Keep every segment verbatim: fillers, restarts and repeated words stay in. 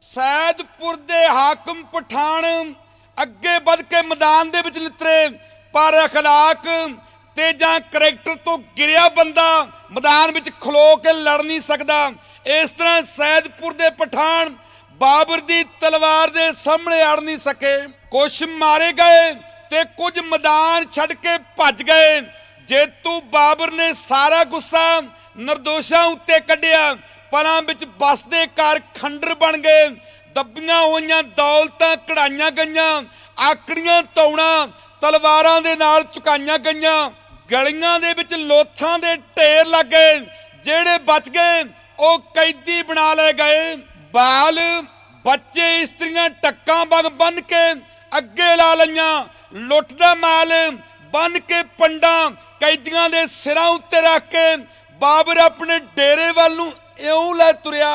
सैदपुर दे हाकम पठान अगे बढ़ के मैदान दे विच नितरे, पर अखलाक ते जां करैक्टर तो गिरिया बंदा मैदान विच खलो के लड़ नहीं सकता। इस तरह सैदपुर दे पठान बाबर दी तलवार दे सामने अड़ नहीं सके। कुछ मारे गए ते कुछ मैदान छड़ के भज गए। जेतू बाबर ने सारा गुस्सा निर्दोषां उत्ते कढ़िया। पलां विच बसदे घर खंडर बन गए। दबियां होईयां दौलतां कढ़ाईयां गईयां, आकड़ियां तौणा तलवारां दे नाल चुकाईयां गईयां। गलियां दे विच लोथां दे ढेर लग गए। जेड़े बच गए ਉਹ कैदी बना ले गए। बाल बच्चे इस्त्रियां टक्कां बग बन के अगे ला लईयां। लुट दा माल बन के पंडा कैदियां दे सिरां उत्ते रख के बाबर अपने डेरे वल नूं इउं लै तुरिया।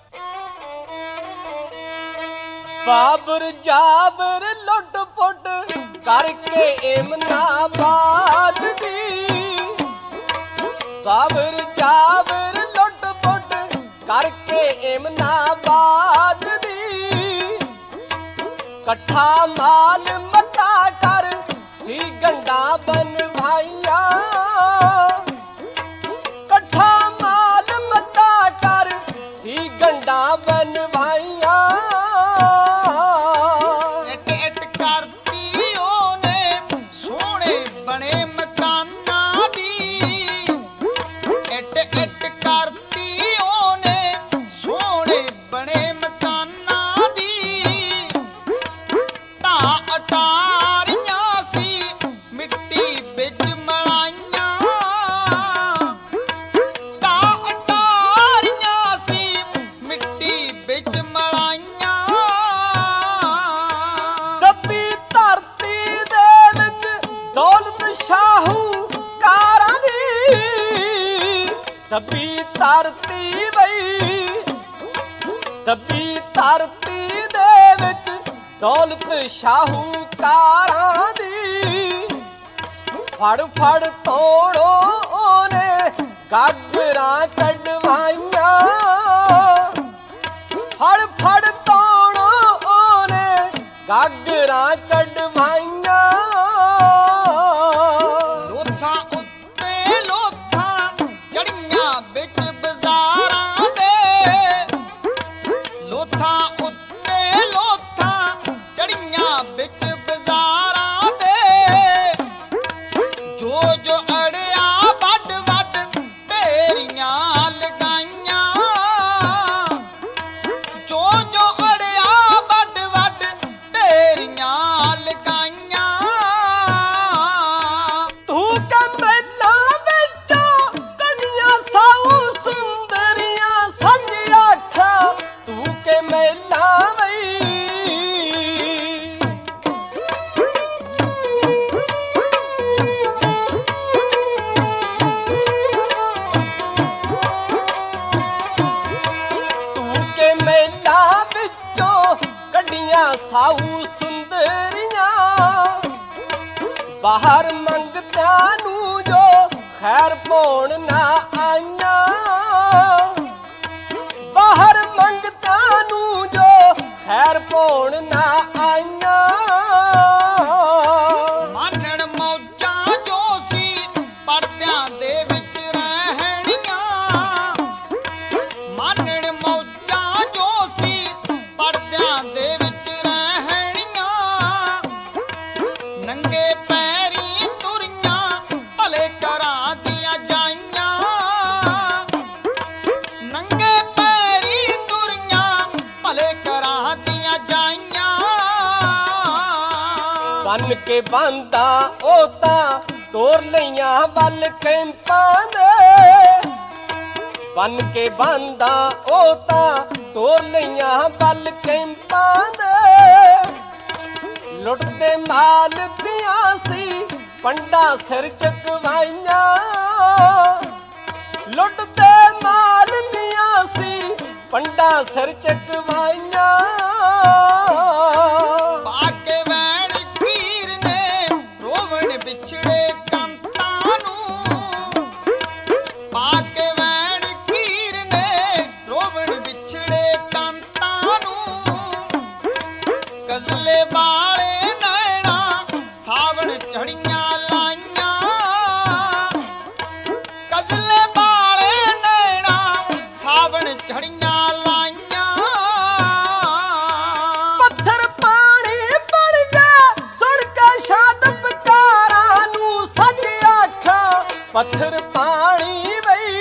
बाबर जाबर लुट पुट करके इमनाबाद दी। बाबर जाबर लुट पुट करके इमनाबाद दी। कट्ठा माल मता कर सी गंडा बनवाइया। कट्ठा माल मता कर सी गंडा बनवाइया। दबी धरती बई दबी धरती दे विच दौलत शाहूकारां दी। फड़ फड़ तोड़ो ओने गागरां कढवाइयां। फड़ फड़ तोड़ो ओने गागरां कढवाइयां। साऊ सुंदरियां बाहर मंगत्या नू जो खैर पौण ना आईया। बाहर मंगत्या नू जो खैर पौण ना आईया। मानण मौजां जो सी पर्दियां दे विच रहणियां। मानण मौजां जो सी पर्दियां दे बन के बांदा ओता तोर लईयां वल कैंपां दे। बन के बांदा ओता तोर लईयां वल कैंपां दे। लुटदे माल दियां सी पंडा सिर चकवाइयां। लुटदे माल दियां सी पंडा सिर चकवाइयां। बिछड़े कंतां नूं पाके वैण कीर ने रोवण बिछड़े कंतां नूं। ਵਾਲੇ ਨੈਣਾ ਸਾਵਣ ਝੜੀਆਂ ਲਾਈਆਂ ਕਜਲੇ ਵਾਲੇ ਨੈਣਾ ਸਾਵਣ ਝੜੀਆਂ ਲਾਈਆਂ ਪੱਥਰ ਪਾਣੀ ਬਣ ਗਿਆ ਸੁਣ ਕੇ ਸ਼ਾਦ ਪੁਕਾਰਾਂ ਨੂੰ ਸੱਚ ਆਖਾਂ ਪੱਥਰ ਪਾਣੀ ਵਈ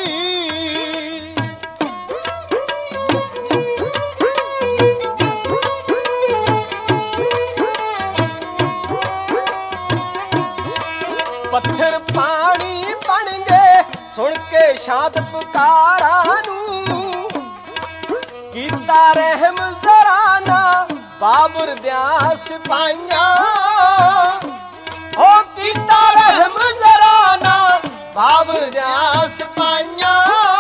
ਪੱਥਰ ਪਾਣੀ ਬਣ ਗਏ ਸੁਣ ਕੇ ਸ਼ਾਦ ਪੁਕਾਰਾਂ ਨੂੰ ਕੀਤਾ ਰਹਿਮ ਜ਼ਰਾ ਨਾ ਬਾਬਰ ਦਿਆਂ ਸਿਪਾਹੀਆਂ ਹੋ ਕੀਤਾ ਰਹਿਮ ਜ਼ਰਾ ਨਾ ਬਾਬਰ ਦਿਆਂ ਸਿਪਾਹੀਆਂ